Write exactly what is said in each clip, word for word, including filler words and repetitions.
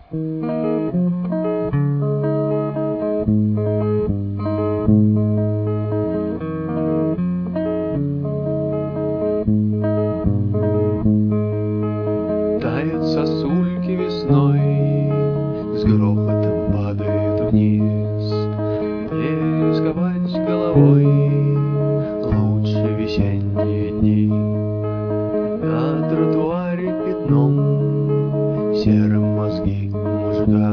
Тает сосульки весной, с грохотом падает вниз. Не рисковать головой, лучше весенние дни. На тротуаре пятном серым мозги мужика.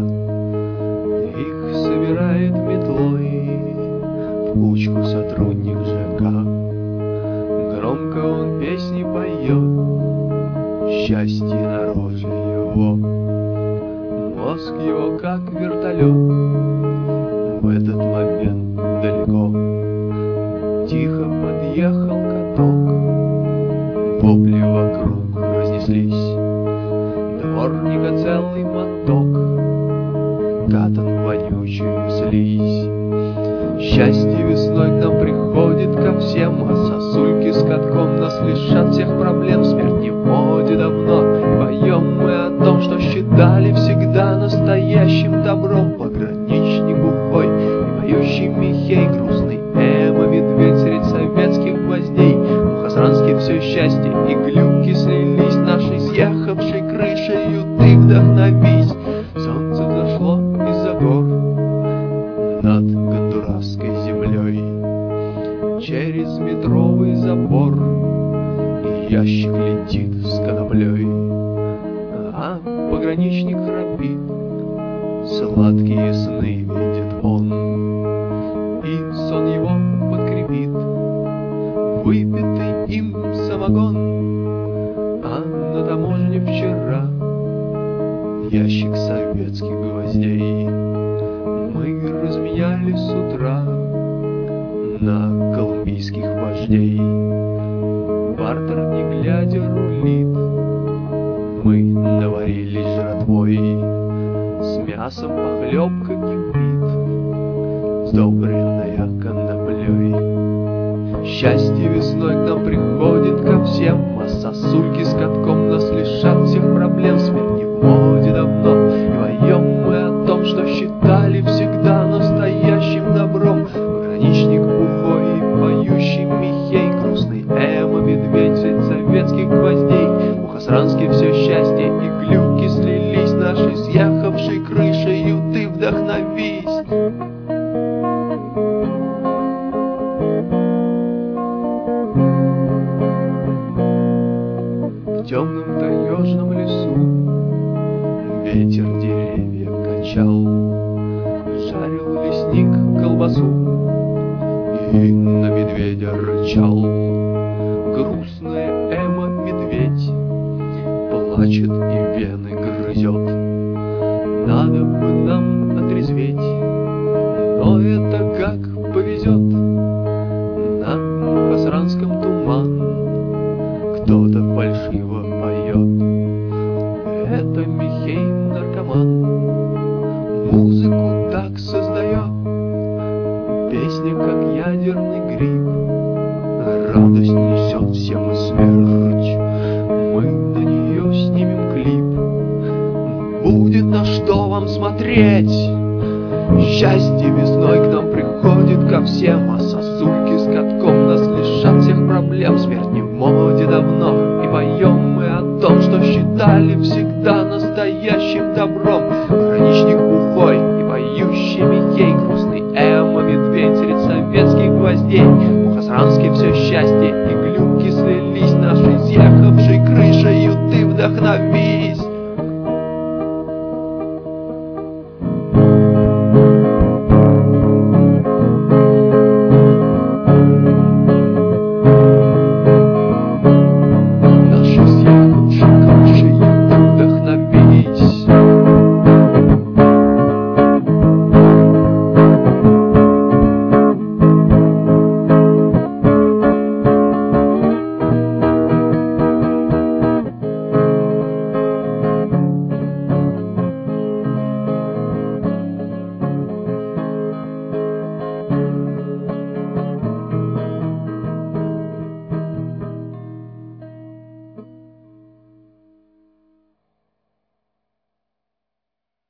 Их собирает метлой в кучку сотрудник ЖК. Громко он песни поет, счастье на роже его. Мозг его как вертолет, в этот момент далеко. Тихо подъехал каток, вопли вокруг разнеслись. Дворника целый моток, катан вонючую слизь. Счастье весной к нам приходит ко всем, а сосульки с катком нас лишат всех проблем. Смерть не в моде давно, и поем мы о том, что считали всегда настоящим добром. Пограничник бухой и поющий Михей, грустный Эма, медведь средь советских гвоздей. Мухосранский все счастье и глюки слились, нашей съехавшей крышею ты вдохновись. Солнце зашло из-за гор над гондурасской землей. Через метровый забор и ящик летит с коноплей, а пограничник храпит, сладкие сны видит он, и сон его подкрепит выпитый им самогон. А на таможне вчера ящик советских гвоздей мы разменяли с утра на колумбийских вождей. Бартер, не глядя, рулит, мы наварились жратвой. С мясом похлебка кипит, сдобренная коноплей. Счастье весной к нам приходит ко всем, а сосульки с катком нас лишат всех проблем. Смерть не в моде давно, и поем мы о том, что считали всегда настоящим добром. Пограничник бухой и поющий Михей, грустный Эма, медведь средь советских гвоздей. Мухосранский все счастье и глюки слились, нашей съехавшей крышею ты вдохновись. В темном таежном лесу ветер деревья качал, жарил лесник колбасу и на медведя рычал. Грустная Эма, медведь, плачет и вены грызет. Надо бы нам отрезветь, но это как повезет. На мухосранском туман кто-то фальшиво поет. Это Михей наркоман, музыку так создает. Песня как ядерный гриб, радость несет всем и смерть. Мы на нее снимем клип, будет на что вам смотреть. Счастье весной к нам приходит ко всем, а сосульки с катком нас лишат всех проблем. Смерть не в моде давно, и поем мы о том, что считали всегда настоящим добром. Пограничник бухой и поющий Михей, грустный Эма, медведь средь советских гвоздей. Мухосранский все счастье и глюки слились, нашей съехавшей крышею ты вдохновись.